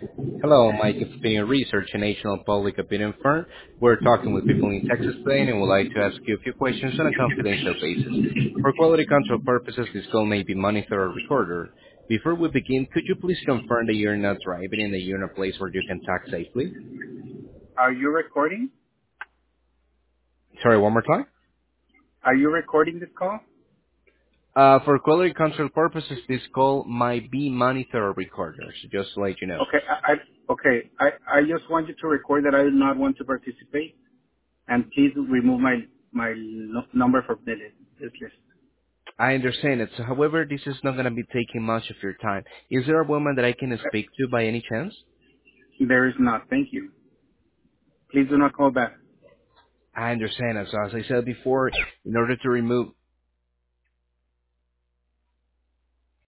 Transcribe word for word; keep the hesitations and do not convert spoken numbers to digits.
Hello, Mike. It's Opinion Research, a national public opinion firm. We're talking with people in Texas today and would like to ask you a few questions on a confidential basis. For quality control purposes, this call may be monitored or recorded. Before we begin, could you please confirm that you're not driving and that you're in a place where you can talk safely? Are you recording? Sorry, one more time? Are you recording this call? Uh, for quality control purposes, this call might be monitored or recorded, so just to let you know. Okay, I, I okay. I, I just want you to record that I do not want to participate, and please remove my my no- number from the list. This list. I understand it. So, however, this is not going to be taking much of your time. Is there a woman that I can Uh, speak to by any chance? There is not. Thank you. Please do not call back. I understand. So as I said before, in order to remove